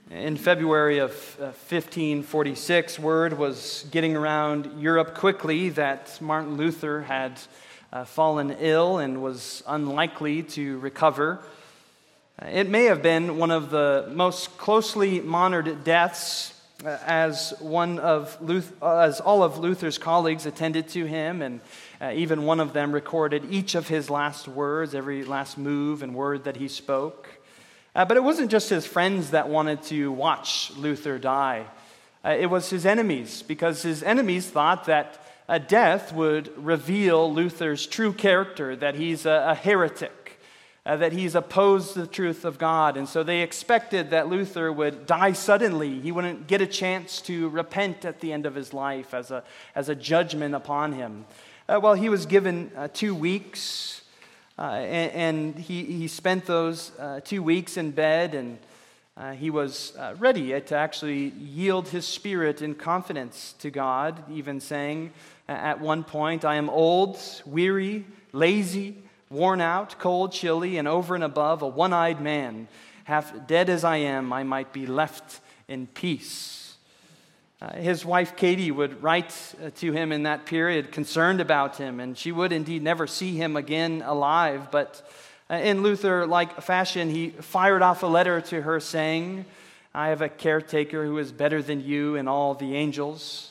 In February of 1546, word was getting around Europe quickly that Martin Luther had fallen ill and was unlikely to recover. It may have been one of the most closely monitored deaths, as all of Luther's colleagues attended to him, and even one of them recorded each of his last words, every last move and word that he spoke. But it wasn't just his friends that wanted to watch Luther die. It was his enemies, because his enemies thought that death would reveal Luther's true character, that he's a heretic, that he's opposed to the truth of God. And so they expected that Luther would die suddenly. He wouldn't get a chance to repent at the end of his life as a judgment upon him. Well, he was given 2 weeks. And he spent those 2 weeks in bed, and he was ready to actually yield his spirit in confidence to God, even saying at one point, "I am old, weary, lazy, worn out, cold, chilly, and over and above a one-eyed man. Half dead as I am, I might be left in peace." His wife Katie would write to him in that period, concerned about him, and she would indeed never see him again alive. But in Luther-like fashion, he fired off a letter to her saying, "I have a caretaker who is better than you and all the angels.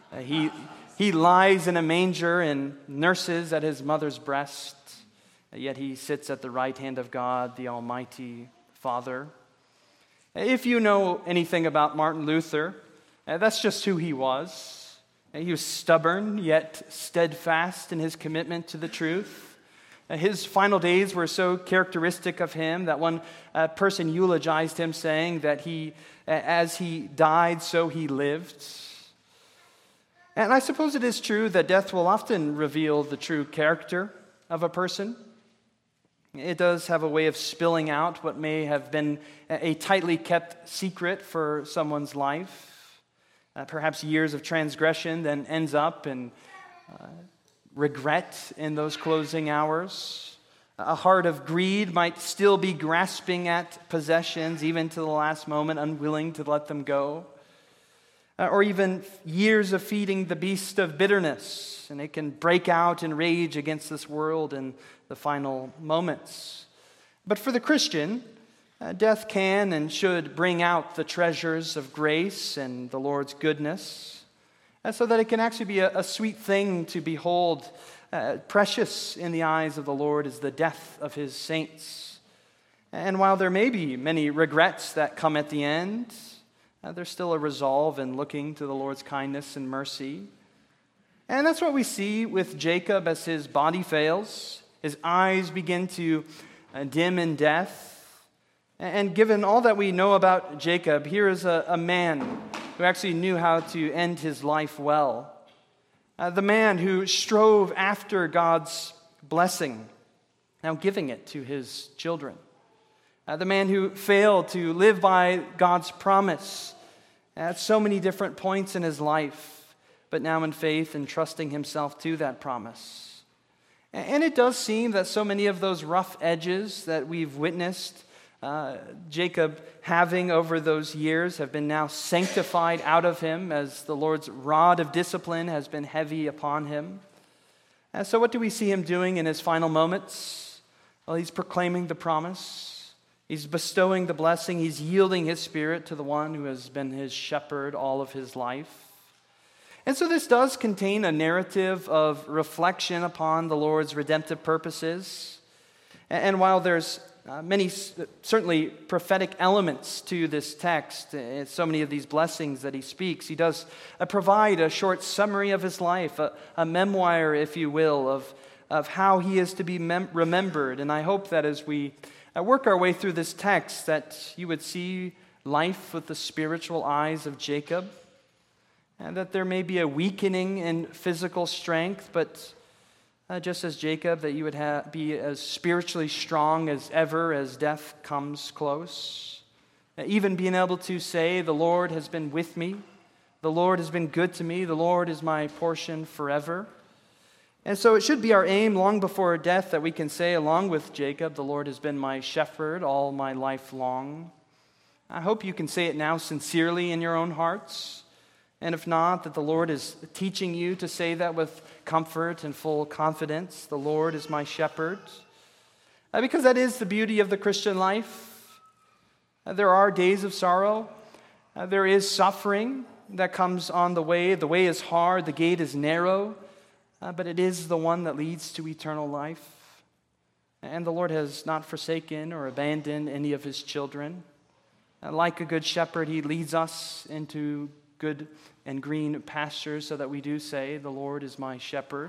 He lies in a manger and nurses at his mother's breast, yet he sits at the right hand of God, the Almighty Father." If you know anything about Martin Luther, that's just who he was. He was stubborn, yet steadfast in his commitment to the truth. His final days were so characteristic of him that one person eulogized him, saying that as he died, so he lived. And I suppose it is true that death will often reveal the true character of a person. It does have a way of spilling out what may have been a tightly kept secret for someone's life. Perhaps years of transgression then ends up in regret in those closing hours. A heart of greed might still be grasping at possessions, even to the last moment, unwilling to let them go. Or even years of feeding the beast of bitterness, and it can break out in rage against this world in the final moments. But for the Christian, death can and should bring out the treasures of grace and the Lord's goodness, so that it can actually be a sweet thing to behold. Precious in the eyes of the Lord is the death of his saints. And while there may be many regrets that come at the end, there's still a resolve in looking to the Lord's kindness and mercy. And that's what we see with Jacob as his body fails. His eyes begin to dim in death. And given all that we know about Jacob, here is a man who actually knew how to end his life well. The man who strove after God's blessing, now giving it to his children. The man who failed to live by God's promise at so many different points in his life, but now in faith and trusting himself to that promise. And it does seem that so many of those rough edges that we've witnessed Jacob having over those years have been now sanctified out of him as the Lord's rod of discipline has been heavy upon him. And so what do we see him doing in his final moments? Well, he's proclaiming the promise. He's bestowing the blessing. He's yielding his spirit to the one who has been his shepherd all of his life. And so this does contain a narrative of reflection upon the Lord's redemptive purposes. And while there's many certainly prophetic elements to this text, so many of these blessings that he speaks, he does provide a short summary of his life, a memoir, if you will, of how he is to be remembered. And I hope that as we work our way through this text, that you would see life with the spiritual eyes of Jacob, and that there may be a weakening in physical strength, but just as Jacob, that you would be as spiritually strong as ever as death comes close. Even being able to say, "The Lord has been with me. The Lord has been good to me. The Lord is my portion forever." And so it should be our aim long before death that we can say, along with Jacob, "The Lord has been my shepherd all my life long." I hope you can say it now sincerely in your own hearts. And if not, that the Lord is teaching you to say that with comfort and full confidence. The Lord is my shepherd. Because that is the beauty of the Christian life. There are days of sorrow. There is suffering that comes on the way. The way is hard, the gate is narrow, but it is the one that leads to eternal life. And the Lord has not forsaken or abandoned any of his children. Like a good shepherd, he leads us into good and green pastures so that we do say, the Lord is my shepherd.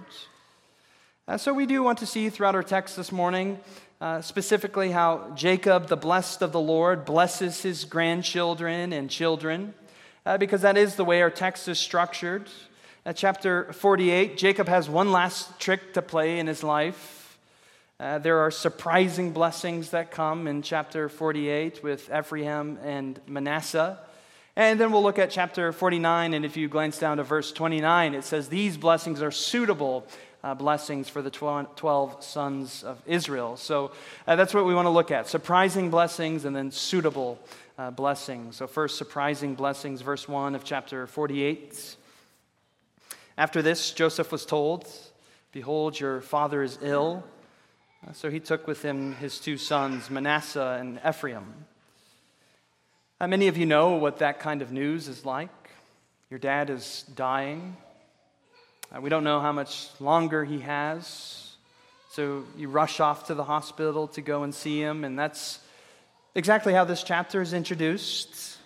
So we do want to see throughout our text this morning, specifically how Jacob, the blessed of the Lord, blesses his grandchildren and children, because that is the way our text is structured. Chapter 48, Jacob has one last trick to play in his life. There are surprising blessings that come in chapter 48 with Ephraim and Manasseh. And then we'll look at chapter 49, and if you glance down to verse 29, it says these blessings are suitable blessings for the 12 sons of Israel. So that's what we want to look at, surprising blessings and then suitable blessings. So first, surprising blessings, verse 1 of chapter 48. After this, Joseph was told, behold, your father is ill. So he took with him his two sons, Manasseh and Ephraim. Many of you know what that kind of news is like. Your dad is dying. We don't know how much longer he has. So you rush off to the hospital to go and see him, and that's exactly how this chapter is introduced.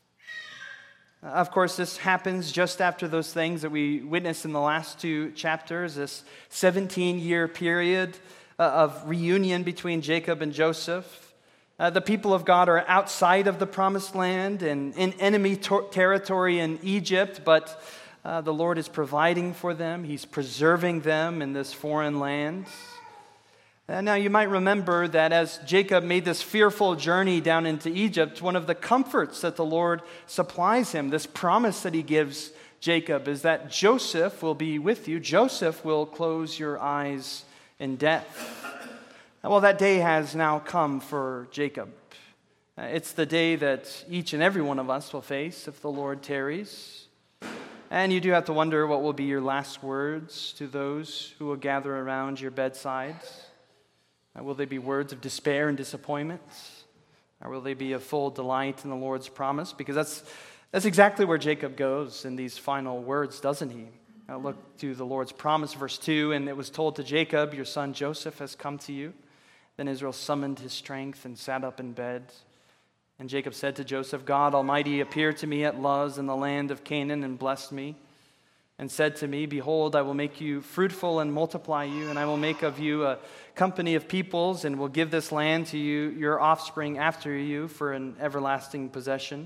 Of course, this happens just after those things that we witnessed in the last two chapters, this 17-year period of reunion between Jacob and Joseph. The people of God are outside of the promised land and in enemy territory in Egypt, but the Lord is providing for them. He's preserving them in this foreign land. Now, you might remember that as Jacob made this fearful journey down into Egypt, one of the comforts that the Lord supplies him, this promise that he gives Jacob, is that Joseph will be with you. Joseph will close your eyes in death. Well, that day has now come for Jacob. It's the day that each and every one of us will face if the Lord tarries. And you do have to wonder what will be your last words to those who will gather around your bedside. Will they be words of despair and disappointment? Or will they be a full delight in the Lord's promise? Because that's exactly where Jacob goes in these final words, doesn't he? Look to the Lord's promise, verse 2, and it was told to Jacob, your son Joseph has come to you. Then Israel summoned his strength and sat up in bed. And Jacob said to Joseph, God Almighty appeared to me at Luz in the land of Canaan and blessed me, and said to me, behold, I will make you fruitful and multiply you, and I will make of you a company of peoples, and will give this land to you, your offspring after you, for an everlasting possession.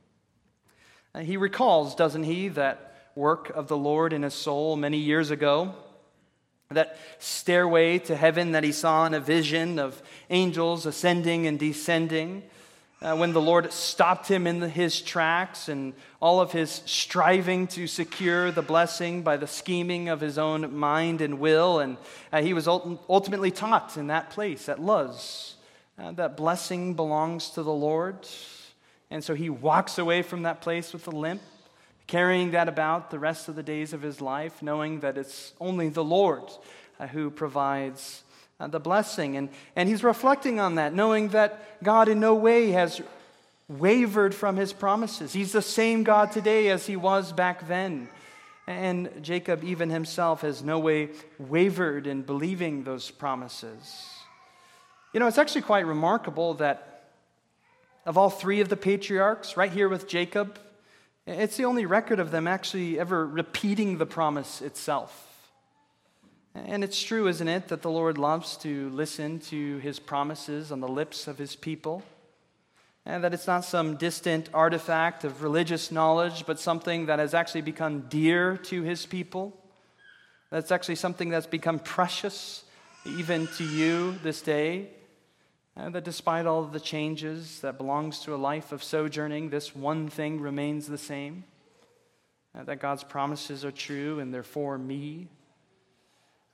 He recalls, doesn't he, that work of the Lord in his soul many years ago, that stairway to heaven that he saw in a vision of angels ascending and descending, when the Lord stopped him in his tracks and all of his striving to secure the blessing by the scheming of his own mind and will, and he was ultimately taught in that place at Luz that blessing belongs to the Lord, and so he walks away from that place with a limp, carrying that about the rest of the days of his life, knowing that it's only the Lord who provides the blessing. And he's reflecting on that, knowing that God in no way has wavered from his promises. He's the same God today as he was back then. And Jacob even himself has no way wavered in believing those promises. You know, it's actually quite remarkable that of all three of the patriarchs, right here with Jacob, it's the only record of them actually ever repeating the promise itself. And it's true, isn't it, that the Lord loves to listen to his promises on the lips of his people, and that it's not some distant artifact of religious knowledge, but something that has actually become dear to his people. That's actually something that's become precious even to you this day. And that despite all of the changes that belongs to a life of sojourning, this one thing remains the same, that God's promises are true and they're for me.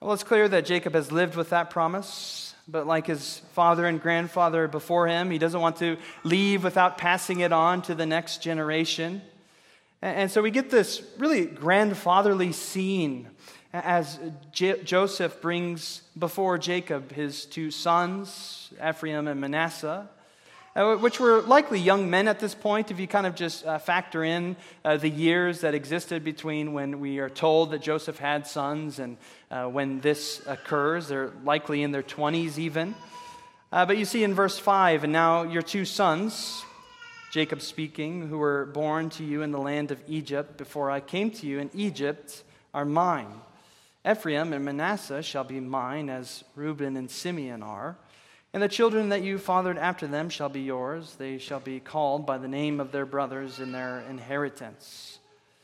Well, it's clear that Jacob has lived with that promise, but like his father and grandfather before him, he doesn't want to leave without passing it on to the next generation. And so we get this really grandfatherly scene as Joseph brings before Jacob his two sons, Ephraim and Manasseh, which were likely young men at this point, if you kind of just factor in the years that existed between when we are told that Joseph had sons and when this occurs. They're likely in their 20s even. But you see in verse 5, and now your two sons, Jacob speaking, who were born to you in the land of Egypt before I came to you in Egypt, are mine. Ephraim and Manasseh shall be mine, as Reuben and Simeon are. And the children that you fathered after them shall be yours. They shall be called by the name of their brothers in their inheritance.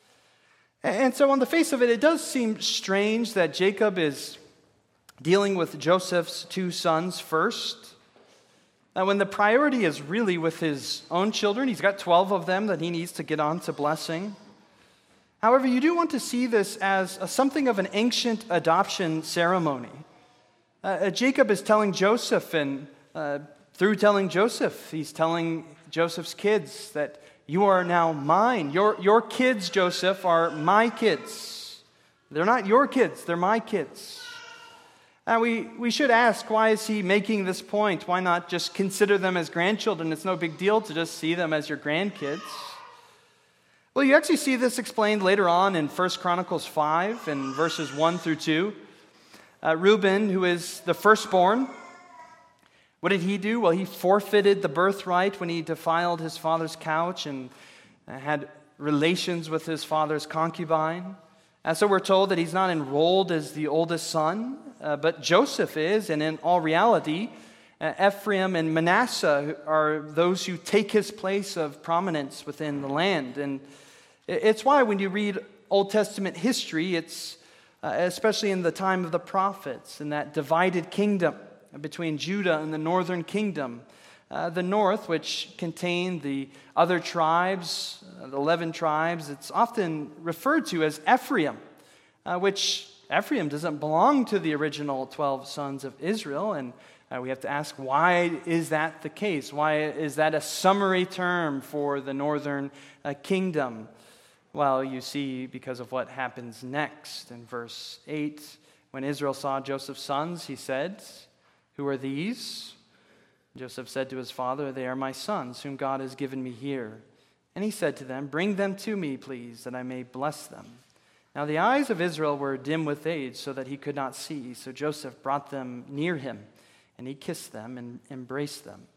And so on the face of it, it does seem strange that Jacob is dealing with Joseph's two sons first. When the priority is really with his own children. He's got 12 of them that he needs to get on to blessing. However, you do want to see this as something of an ancient adoption ceremony. Jacob is telling Joseph, and through telling Joseph, he's telling Joseph's kids that you are now mine. Your kids, Joseph, are my kids. They're not your kids, they're my kids. And we should ask, why is he making this point? Why not just consider them as grandchildren? It's no big deal to just see them as your grandkids. Well, you actually see this explained later on in 1 Chronicles 5 and verses 1 through 2. Reuben, who is the firstborn, what did he do? Well, he forfeited the birthright when he defiled his father's couch and had relations with his father's concubine. So we're told that he's not enrolled as the oldest son, but Joseph is, and in all reality, Ephraim and Manasseh are those who take his place of prominence within the land. And it's why when you read Old Testament history, it's especially in the time of the prophets, in that divided kingdom between Judah and the northern kingdom. The north, which contained the other tribes, the 11 tribes, it's often referred to as Ephraim, which Ephraim doesn't belong to the original 12 sons of Israel. And we have to ask, why is that the case? Why is that a summary term for the northern kingdom? Well, you see, because of what happens next in verse 8. When Israel saw Joseph's sons, he said, "Who are these?" Joseph said to his father, "They are my sons, whom God has given me here." And he said to them, "Bring them to me, please, that I may bless them." Now the eyes of Israel were dim with age, so that he could not see. So Joseph brought them near him, and he kissed them and embraced them.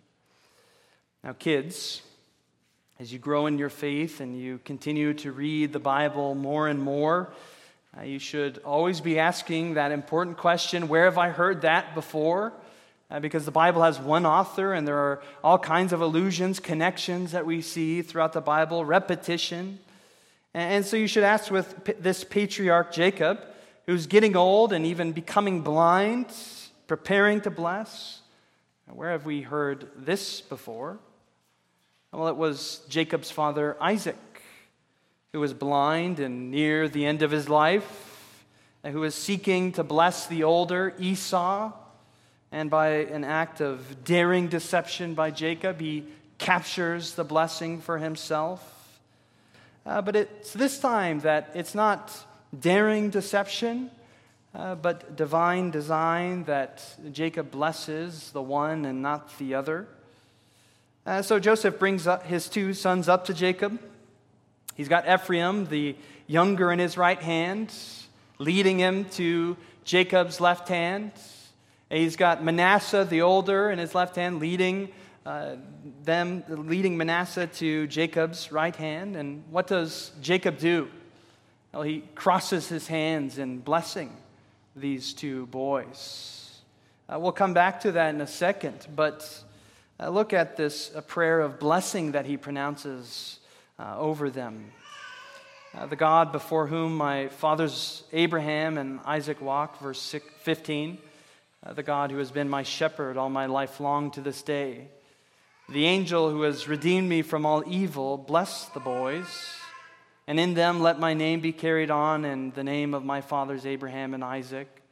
Now, kids, as you grow in your faith and you continue to read the Bible more and more, you should always be asking that important question, where have I heard that before? Because the Bible has one author, and there are all kinds of allusions, connections that we see throughout the Bible, repetition. And so you should ask with this patriarch Jacob, who's getting old and even becoming blind, preparing to bless, where have we heard this before? Well, it was Jacob's father Isaac, who was blind and near the end of his life, and who was seeking to bless the older Esau. And by an act of daring deception by Jacob, he captures the blessing for himself. But it's this time that it's not daring deception, but divine design that Jacob blesses the one and not the other. So Joseph brings up his two sons up to Jacob. He's got Ephraim, the younger, in his right hand, leading him to Jacob's left hand. And he's got Manasseh, the older, in his left hand, leading Manasseh to Jacob's right hand. And what does Jacob do? Well, he crosses his hands in blessing these two boys. We'll come back to that in a second, but look at this prayer of blessing that he pronounces over them. The God before whom my fathers Abraham and Isaac walked, verse 15. The God who has been my shepherd all my life long to this day. The angel who has redeemed me from all evil, bless the boys, and in them let my name be carried on in the name of my fathers Abraham and Isaac.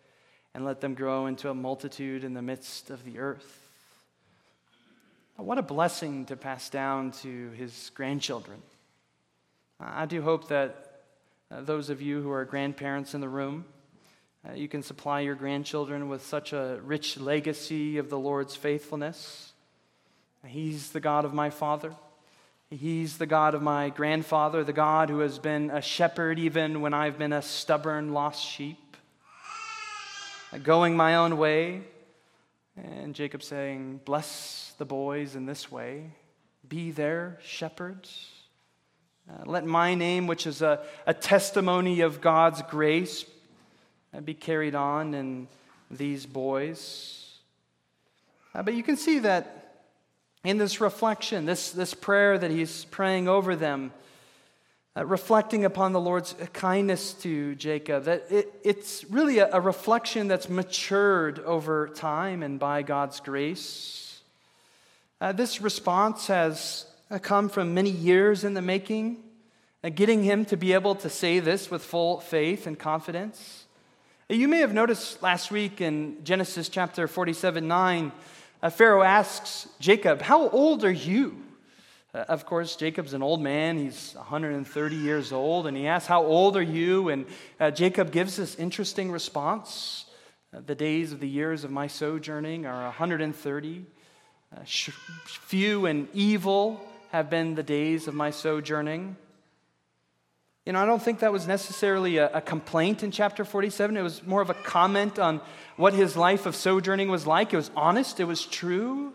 and let them grow into a multitude in the midst of the earth. What a blessing to pass down to his grandchildren. I do hope that those of you who are grandparents in the room, you can supply your grandchildren with such a rich legacy of the Lord's faithfulness. He's the God of my father. He's the God of my grandfather, the God who has been a shepherd even when I've been a stubborn, lost sheep, going my own way. And Jacob saying, bless the boys in this way. Be their shepherds. Let my name, which is a testimony of God's grace, be carried on in these boys. But you can see that in this reflection, this prayer that he's praying over them, reflecting upon the Lord's kindness to Jacob, that it's really a reflection that's matured over time and by God's grace. This response has come from many years in the making, getting him to be able to say this with full faith and confidence. You may have noticed last week in Genesis chapter 47:9, Pharaoh asks Jacob, how old are you? Of course, Jacob's an old man. He's 130 years old, and he asks, how old are you? And Jacob gives this interesting response. The days of the years of my sojourning are 130. Few and evil have been the days of my sojourning. I don't think that was necessarily a complaint in chapter 47. It was more of a comment on what his life of sojourning was like. It was honest. It was true.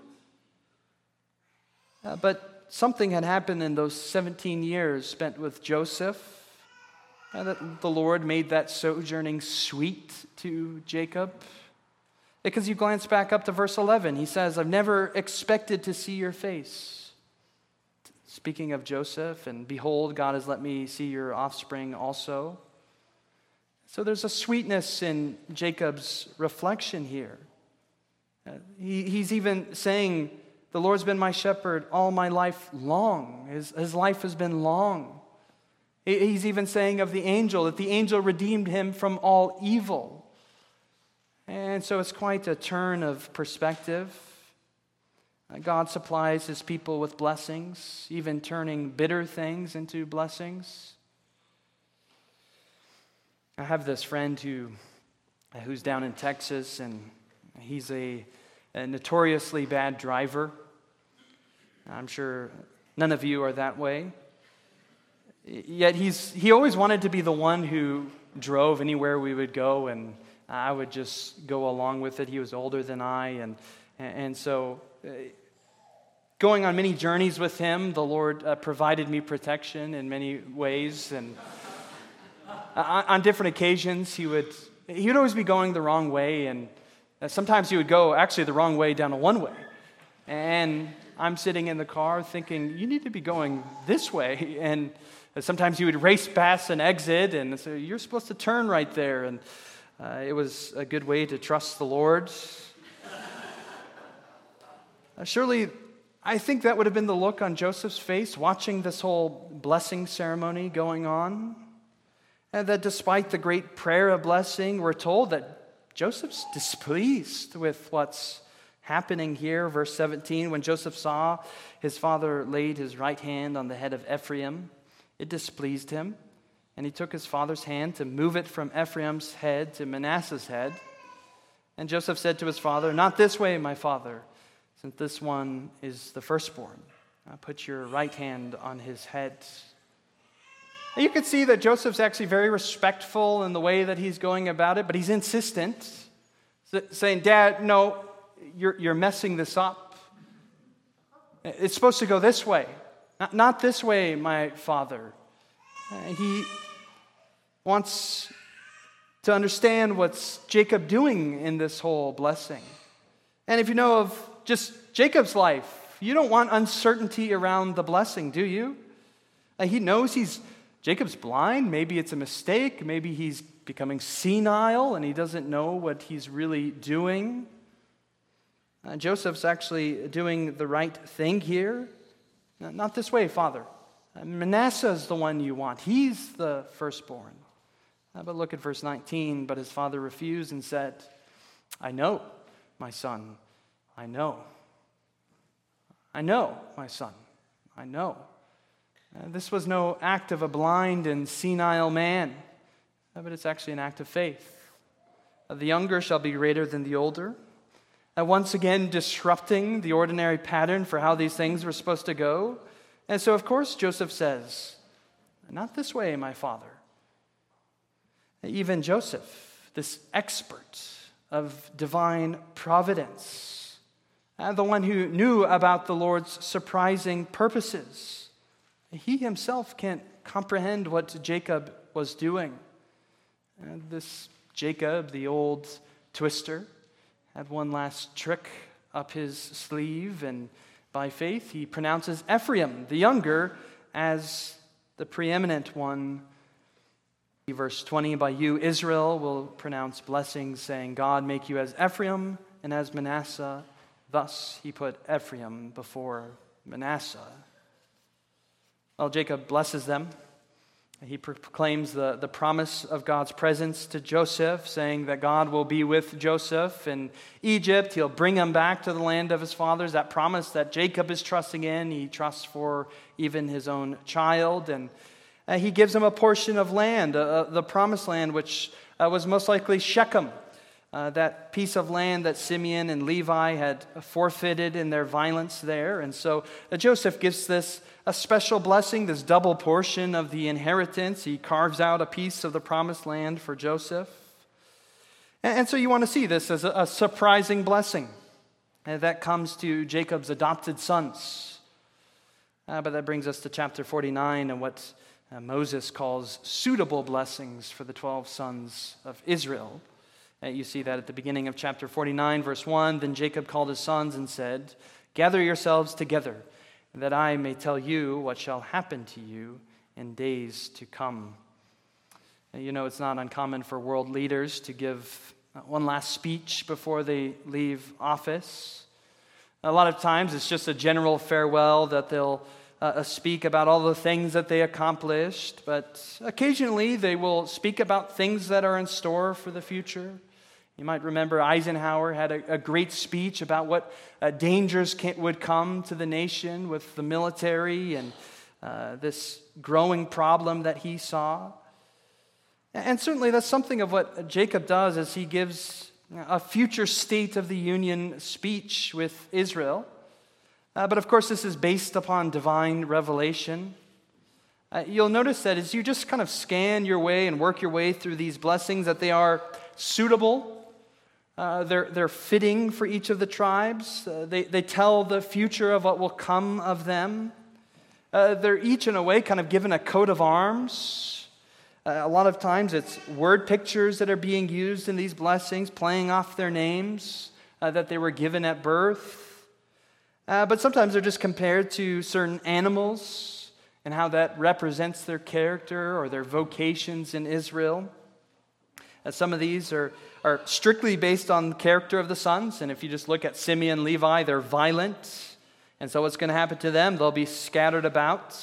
But something had happened in those 17 years spent with Joseph, that the Lord made that sojourning sweet to Jacob. Because you glance back up to verse 11, he says, I've never expected to see your face. Speaking of Joseph, and behold, God has let me see your offspring also. So there's a sweetness in Jacob's reflection here. He's even saying, the Lord's been my shepherd all my life long. His life has been long. He's even saying of the angel, that the angel redeemed him from all evil. And so it's quite a turn of perspective. God supplies his people with blessings, even turning bitter things into blessings. I have this friend who's down in Texas, and he's a notoriously bad driver. I'm sure none of you are that way. Yet he always wanted to be the one who drove anywhere we would go, and I would just go along with it. He was older than I, and so going on many journeys with him, the Lord provided me protection in many ways. And on different occasions, he would always be going the wrong way, and sometimes he would go actually the wrong way down a one-way. And I'm sitting in the car thinking, you need to be going this way. And sometimes he would race past an exit, and so you're supposed to turn right there. And it was a good way to trust the Lord. Surely, I think that would have been the look on Joseph's face watching this whole blessing ceremony going on. And that despite the great prayer of blessing, we're told that Joseph's displeased with what's happening here. Verse 17, when Joseph saw his father laid his right hand on the head of Ephraim, it displeased him. And he took his father's hand to move it from Ephraim's head to Manasseh's head. And Joseph said to his father, not this way, my father, since this one is the firstborn. Put your right hand on his head. You can see that Joseph's actually very respectful in the way that he's going about it, but he's insistent, saying, Dad, no, you're messing this up. It's supposed to go this way. Not this way, my father. He wants to understand what's Jacob doing in this whole blessing. And if you know of just Jacob's life, you don't want uncertainty around the blessing, do you? He knows Jacob's blind. Maybe it's a mistake. Maybe he's becoming senile and he doesn't know what he's really doing. Joseph's actually doing the right thing here. Not this way, Father. Manasseh is the one you want. He's the firstborn. But look at verse 19. But his father refused and said, I know, my son, I know. I know, my son, I know. This was no act of a blind and senile man, but it's actually an act of faith. The younger shall be greater than the older. Once again, disrupting the ordinary pattern for how these things were supposed to go. And so, of course, Joseph says, not this way, my father. Even Joseph, this expert of divine providence, the one who knew about the Lord's surprising purposes, he himself can't comprehend what Jacob was doing. And this Jacob, the old twister, had one last trick up his sleeve, and by faith he pronounces Ephraim, the younger, as the preeminent one. Verse 20, by you Israel will pronounce blessings, saying, God make you as Ephraim and as Manasseh. Thus he put Ephraim before Manasseh. Well, Jacob blesses them. He proclaims the promise of God's presence to Joseph, saying that God will be with Joseph in Egypt. He'll bring him back to the land of his fathers. That promise that Jacob is trusting in, he trusts for even his own child. And he gives him a portion of land, the promised land, which was most likely Shechem, that piece of land that Simeon and Levi had forfeited in their violence there. And so Joseph gives this a special blessing, this double portion of the inheritance. He carves out a piece of the promised land for Joseph. And so you want to see this as a surprising blessing that comes to Jacob's adopted sons. But that brings us to chapter 49 and what Moses calls suitable blessings for the 12 sons of Israel. You see that at the beginning of chapter 49, verse 1. Then Jacob called his sons and said, gather yourselves together, that I may tell you what shall happen to you in days to come. You know, it's not uncommon for world leaders to give one last speech before they leave office. A lot of times it's just a general farewell that they'll speak about all the things that they accomplished, but occasionally they will speak about things that are in store for the future. You might remember Eisenhower had a great speech about what dangers would come to the nation with the military and this growing problem that he saw. And certainly that's something of what Jacob does as he gives a future state of the union speech with Israel. But of course this is based upon divine revelation. You'll notice that as you just kind of scan your way and work your way through these blessings, that they are suitable. They're fitting for each of the tribes. They tell the future of what will come of them. They're each in a way kind of given a coat of arms. A lot of times it's word pictures that are being used in these blessings, playing off their names that they were given at birth. But sometimes they're just compared to certain animals and how that represents their character or their vocations in Israel. Some of these are strictly based on the character of the sons. And if you just look at Simeon and Levi, they're violent. And so what's going to happen to them? They'll be scattered about.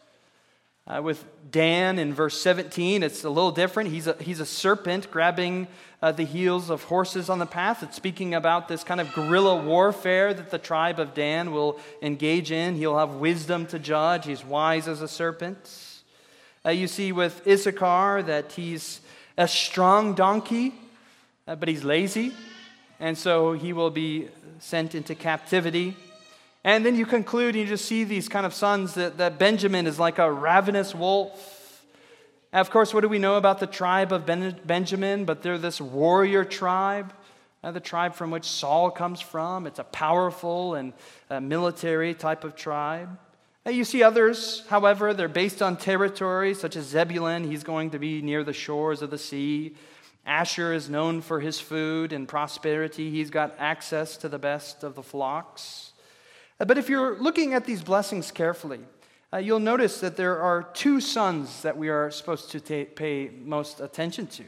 With Dan in verse 17, it's a little different. He's a serpent grabbing the heels of horses on the path. It's speaking about this kind of guerrilla warfare that the tribe of Dan will engage in. He'll have wisdom to judge. He's wise as a serpent. You see with Issachar that he's a strong donkey, but he's lazy, and so he will be sent into captivity. And then you conclude, and you just see these kind of sons that Benjamin is like a ravenous wolf. And of course, what do we know about the tribe of Benjamin? But they're this warrior tribe, the tribe from which Saul comes from. It's a powerful and military type of tribe. You see others, however, they're based on territory, such as Zebulun. He's going to be near the shores of the sea. Asher is known for his food and prosperity. He's got access to the best of the flocks. But if you're looking at these blessings carefully, you'll notice that there are two sons that we are supposed to pay most attention to: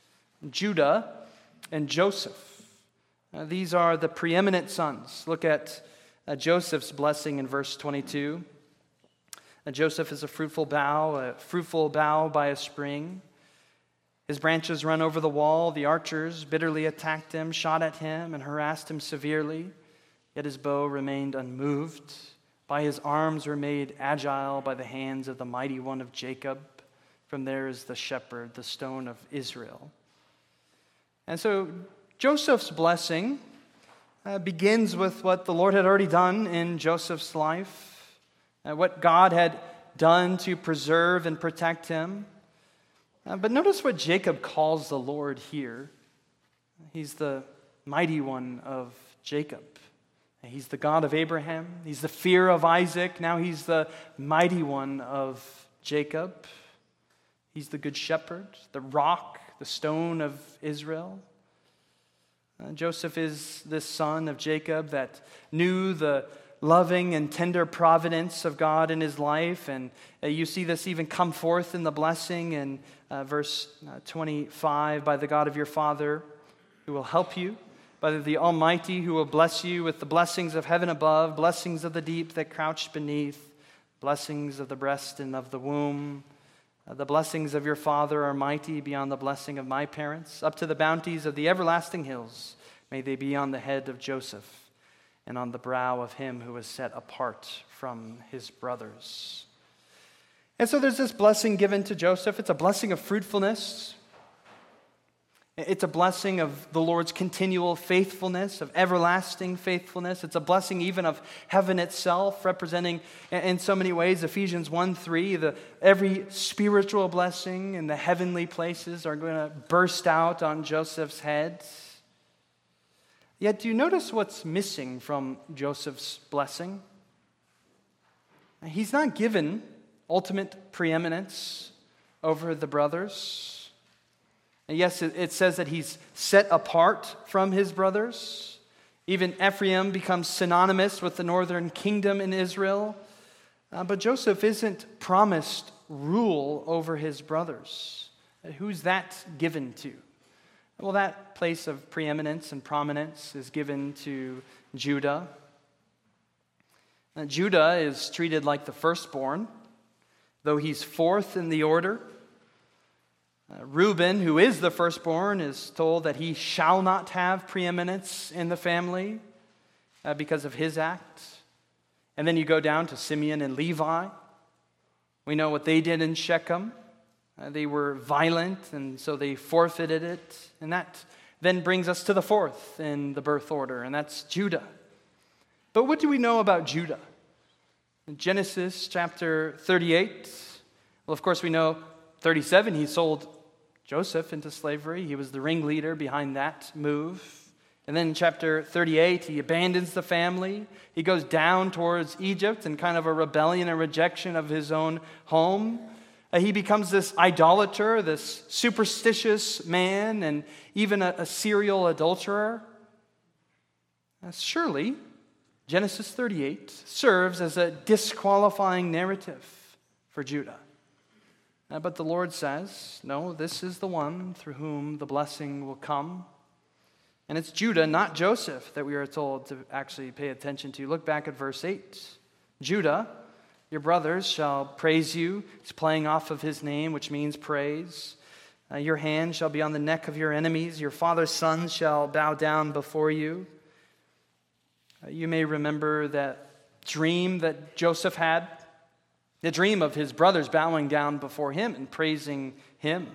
Judah and Joseph. These are the preeminent sons. Look at Joseph's blessing in verse 22. Joseph is a fruitful bough by a spring. His branches run over the wall. The archers bitterly attacked him, shot at him, and harassed him severely. Yet his bow remained unmoved. By his arms were made agile by the hands of the mighty one of Jacob. From there is the shepherd, the stone of Israel. And so Joseph's blessing begins with what the Lord had already done in Joseph's life, what God had done to preserve and protect him. But notice what Jacob calls the Lord here. He's the mighty one of Jacob. He's the God of Abraham. He's the fear of Isaac. Now he's the mighty one of Jacob. He's the good shepherd, the rock, the stone of Israel. Joseph is this son of Jacob that knew the loving and tender providence of God in his life. And you see this even come forth in the blessing in verse 25, by the God of your father who will help you, by the Almighty who will bless you with the blessings of heaven above, blessings of the deep that crouch beneath, blessings of the breast and of the womb. The blessings of your father are mighty beyond the blessing of my parents. Up to the bounties of the everlasting hills, may they be on the head of Joseph and on the brow of him who was set apart from his brothers. And so there's this blessing given to Joseph. It's a blessing of fruitfulness. It's a blessing of the Lord's continual faithfulness, of everlasting faithfulness. It's a blessing even of heaven itself, representing in so many ways Ephesians 1:3, every spiritual blessing in the heavenly places are going to burst out on Joseph's head. Yet do you notice what's missing from Joseph's blessing? He's not given ultimate preeminence over the brothers. And yes, it says that he's set apart from his brothers. Even Ephraim becomes synonymous with the northern kingdom in Israel. But Joseph isn't promised rule over his brothers. Who's that given to? Well, that place of preeminence and prominence is given to Judah. Judah is treated like the firstborn, though he's fourth in the order. Reuben, who is the firstborn, is told that he shall not have preeminence in the family because of his act. And then you go down to Simeon and Levi. We know what they did in Shechem. They were violent, and so they forfeited it. And that then brings us to the fourth in the birth order, and that's Judah. But what do we know about Judah? In Genesis chapter 38, well, of course, we know 37, he sold Joseph into slavery. He was the ringleader behind that move. And then in chapter 38, he abandons the family. He goes down towards Egypt in kind of a rebellion and rejection of his own home. He becomes this idolater, this superstitious man, and even a serial adulterer. Surely, Genesis 38 serves as a disqualifying narrative for Judah. But the Lord says, no, this is the one through whom the blessing will come. And it's Judah, not Joseph, that we are told to actually pay attention to. Look back at verse 8. Judah, your brothers shall praise you. It's playing off of his name, which means praise. Your hand shall be on the neck of your enemies. Your father's sons shall bow down before you. You may remember that dream that Joseph had. The dream of his brothers bowing down before him and praising him.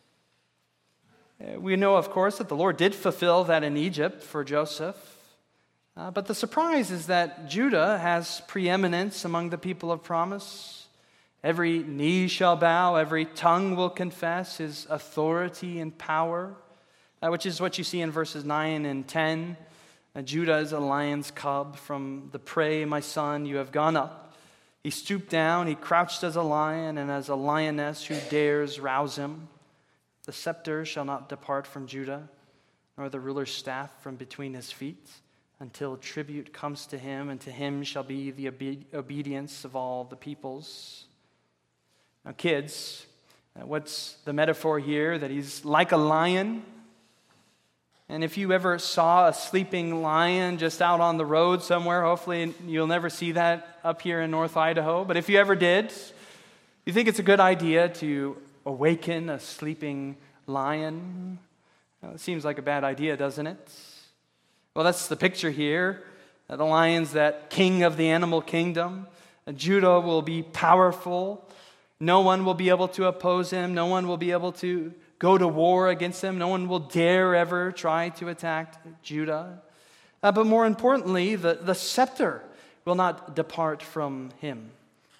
We know, of course, that the Lord did fulfill that in Egypt for Joseph. But the surprise is that Judah has preeminence among the people of promise. Every knee shall bow, every tongue will confess his authority and power, which is what you see in verses 9 and 10. Judah is a lion's cub. From the prey, my son, you have gone up. He stooped down, he crouched as a lion, and as a lioness who dares rouse him. The scepter shall not depart from Judah, nor the ruler's staff from between his feet, until tribute comes to him, and to him shall be the obedience of all the peoples. Now, kids, what's the metaphor here? That he's like a lion. And if you ever saw a sleeping lion just out on the road somewhere, hopefully you'll never see that up here in North Idaho. But if you ever did, you think it's a good idea to awaken a sleeping lion. Well, it seems like a bad idea, doesn't it? Well, that's the picture here. The lion's that king of the animal kingdom. Judah will be powerful. No one will be able to oppose him. No one will be able to go to war against him. No one will dare ever try to attack Judah. But more importantly, the scepter will not depart from him.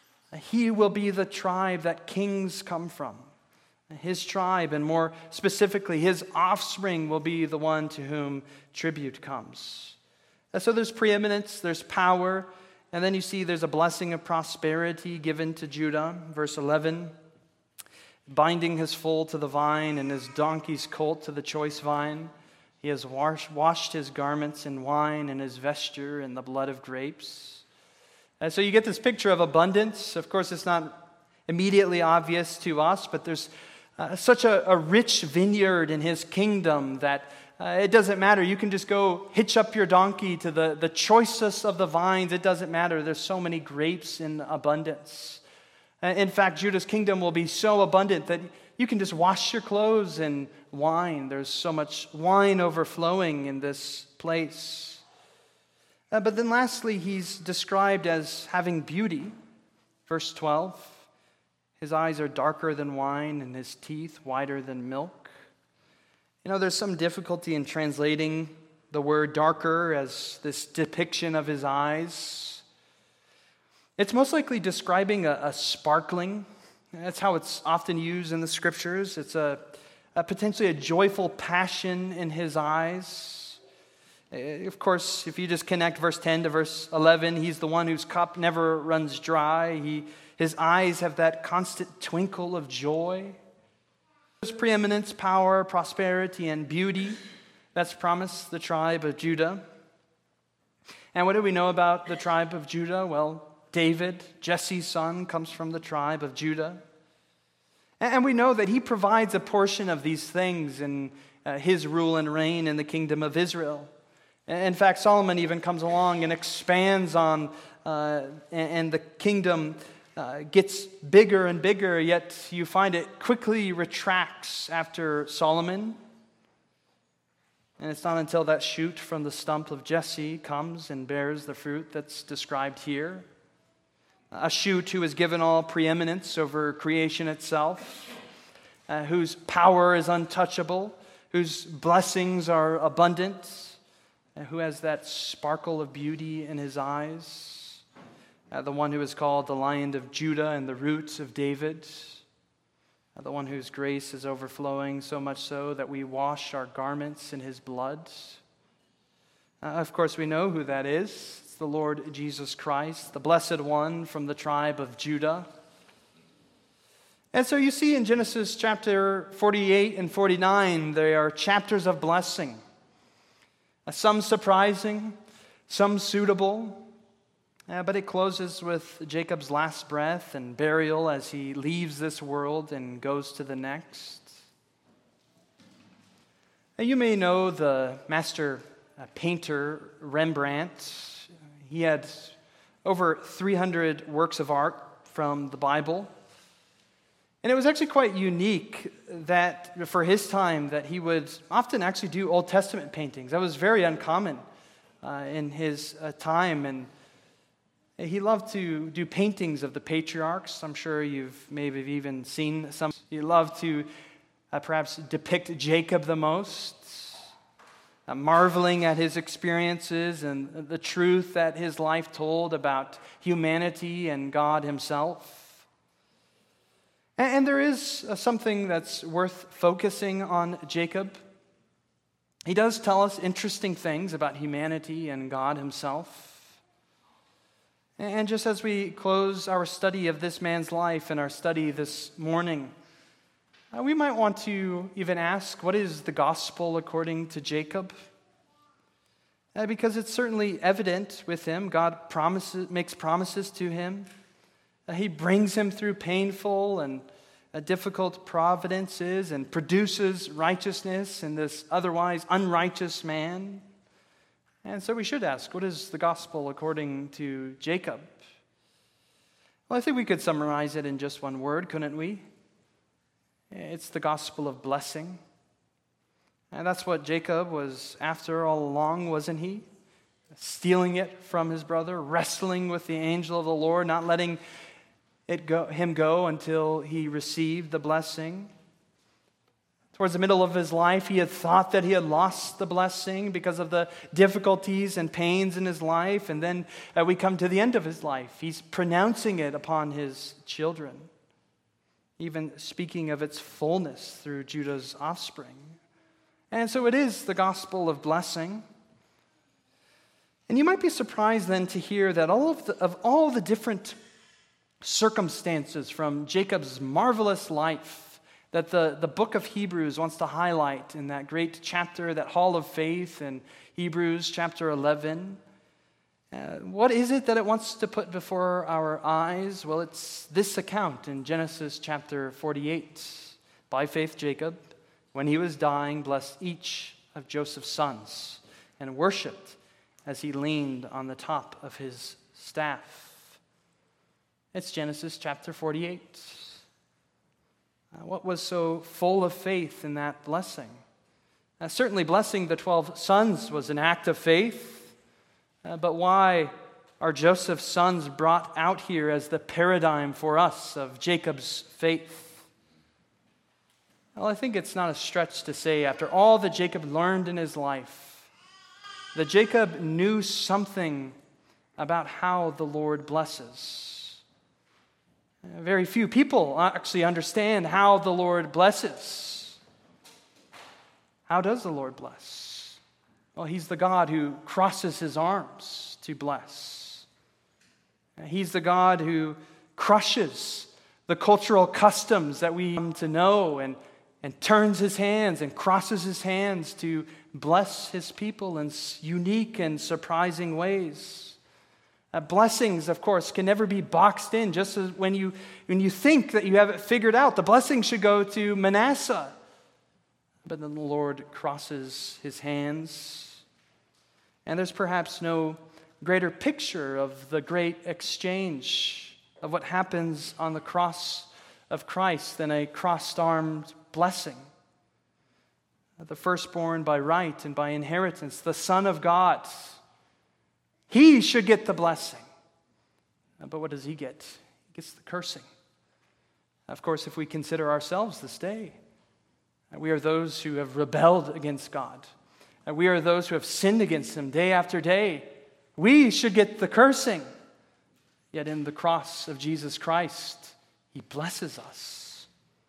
He will be the tribe that kings come from. His tribe, and more specifically, his offspring will be the one to whom tribute comes. So there's preeminence, there's power, and then you see there's a blessing of prosperity given to Judah. Verse 11, binding his foal to the vine and his donkey's colt to the choice vine. He has washed his garments in wine and his vesture in the blood of grapes. So you get this picture of abundance. Of course, it's not immediately obvious to us, but there's such a rich vineyard in his kingdom that it doesn't matter. You can just go hitch up your donkey to the choicest of the vines. It doesn't matter. There's so many grapes in abundance. In fact, Judah's kingdom will be so abundant that you can just wash your clothes in wine. There's so much wine overflowing in this place. But then lastly, he's described as having beauty. Verse 12. His eyes are darker than wine, and his teeth whiter than milk. You know, there's some difficulty in translating the word darker as this depiction of his eyes. It's most likely describing a sparkling. That's how it's often used in the scriptures. It's a potentially a joyful passion in his eyes. Of course, if you just connect verse 10 to verse 11, he's the one whose cup never runs dry. His eyes have that constant twinkle of joy. There's preeminence, power, prosperity, and beauty that's promised the tribe of Judah. And what do we know about the tribe of Judah? Well, David, Jesse's son, comes from the tribe of Judah. And we know that he provides a portion of these things in his rule and reign in the kingdom of Israel. In fact, Solomon even comes along and expands on, and the kingdom gets bigger and bigger, yet you find it quickly retracts after Solomon. And it's not until that shoot from the stump of Jesse comes and bears the fruit that's described here. A shoot who is given all preeminence over creation itself, whose power is untouchable, whose blessings are abundant, who has that sparkle of beauty in his eyes, the one who is called the Lion of Judah and the roots of David, the one whose grace is overflowing so much so that we wash our garments in his blood. Of course, we know who that is. It's the Lord Jesus Christ, the blessed one from the tribe of Judah. And so you see in Genesis chapter 48 and 49, they are chapters of blessing. Some surprising, some suitable, but it closes with Jacob's last breath and burial as he leaves this world and goes to the next. You may know the master painter Rembrandt. He had over 300 works of art from the Bible. And it was actually quite unique that for his time that he would often actually do Old Testament paintings. That was very uncommon in his time. And he loved to do paintings of the patriarchs. I'm sure you've maybe even seen some. He loved to perhaps depict Jacob the most, marveling at his experiences and the truth that his life told about humanity and God himself. And there is something that's worth focusing on Jacob. He does tell us interesting things about humanity and God himself. And just as we close our study of this man's life and our study this morning, we might want to even ask, what is the gospel according to Jacob? Because it's certainly evident with him. God makes promises to him. He brings him through painful and difficult providences and produces righteousness in this otherwise unrighteous man. And so we should ask, what is the gospel according to Jacob? Well, I think we could summarize it in just one word, couldn't we? It's the gospel of blessing. And that's what Jacob was after all along, wasn't he? Stealing it from his brother, wrestling with the angel of the Lord, not letting him go until he received the blessing. Towards the middle of his life, he had thought that he had lost the blessing because of the difficulties and pains in his life. And then we come to the end of his life. He's pronouncing it upon his children, even speaking of its fullness through Judah's offspring. And so it is the gospel of blessing. And you might be surprised then to hear that of all the different circumstances from Jacob's marvelous life that the book of Hebrews wants to highlight in that great chapter, that hall of faith in Hebrews chapter 11. What is it that it wants to put before our eyes? Well, it's this account in Genesis chapter 48. By faith, Jacob, when he was dying, blessed each of Joseph's sons and worshiped as he leaned on the top of his staff. It's Genesis chapter 48. What was so full of faith in that blessing? Certainly blessing the 12 sons was an act of faith, but why are Joseph's sons brought out here as the paradigm for us of Jacob's faith? Well, I think it's not a stretch to say, after all that Jacob learned in his life, that Jacob knew something about how the Lord blesses. Very few people actually understand how the Lord blesses. How does the Lord bless? Well, He's the God who crosses His arms to bless. He's the God who crushes the cultural customs that we come to know and turns His hands and crosses His hands to bless His people in unique and surprising ways. Blessings, of course, can never be boxed in. Just as when you think that you have it figured out, the blessing should go to Manasseh. But then the Lord crosses His hands. And there's perhaps no greater picture of the great exchange of what happens on the cross of Christ than a crossed-armed blessing. The firstborn by right and by inheritance, the Son of God, He should get the blessing. But what does He get? He gets the cursing. Of course, if we consider ourselves this day, we are those who have rebelled against God. We are those who have sinned against Him day after day. We should get the cursing. Yet in the cross of Jesus Christ, He blesses us.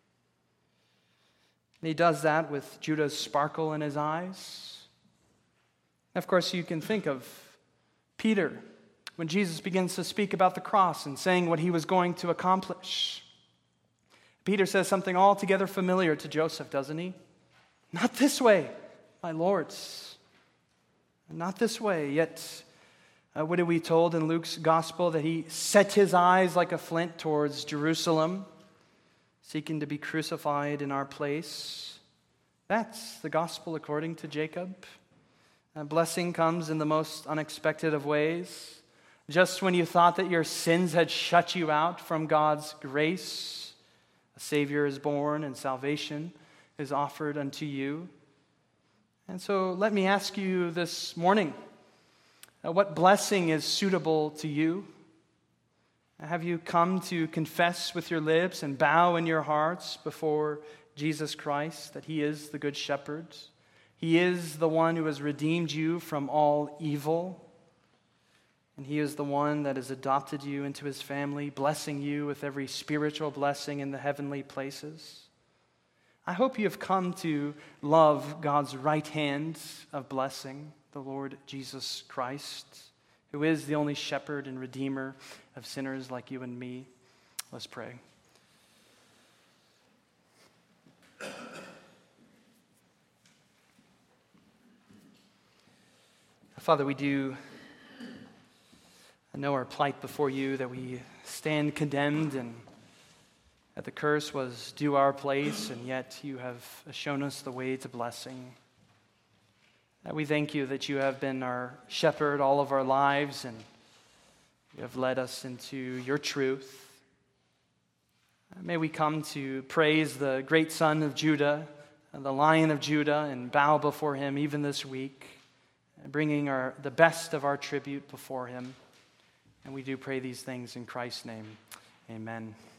And He does that with Judah's sparkle in his eyes. Of course, you can think of Peter, when Jesus begins to speak about the cross and saying what he was going to accomplish. Peter says something altogether familiar to Joseph, doesn't he? Not this way, my lords. Not this way. Yet, what are we told in Luke's gospel? That he set his eyes like a flint towards Jerusalem, seeking to be crucified in our place. That's the gospel according to Jacob. Blessing comes in the most unexpected of ways. Just when you thought that your sins had shut you out from God's grace, a Savior is born and salvation is offered unto you. And so let me ask you this morning, what blessing is suitable to you? Have you come to confess with your lips and bow in your hearts before Jesus Christ that He is the Good Shepherd? He is the one who has redeemed you from all evil. And He is the one that has adopted you into His family, blessing you with every spiritual blessing in the heavenly places. I hope you have come to love God's right hand of blessing, the Lord Jesus Christ, who is the only shepherd and redeemer of sinners like you and me. Let's pray. Father, we do know our plight before you, that we stand condemned and that the curse was due our place, and yet you have shown us the way to blessing. That we thank you that you have been our shepherd all of our lives, and you have led us into your truth. May we come to praise the great Son of Judah, the Lion of Judah, and bow before him even this week, bringing the best of our tribute before him. And we do pray these things in Christ's name. Amen.